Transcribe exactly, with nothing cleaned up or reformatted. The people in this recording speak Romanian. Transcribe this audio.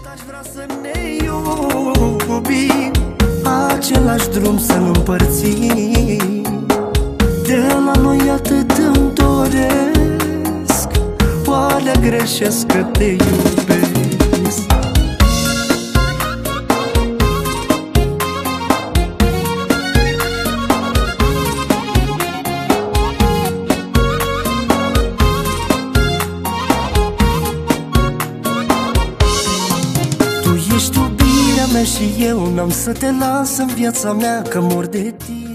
Aș vrea să ne iubim, același drum să-l împărțim. De la noi atât îmi doresc, oare greșesc că te iubesc? Tu ești iubirea mea și eu n-am să te las în viața mea, că mor de tine.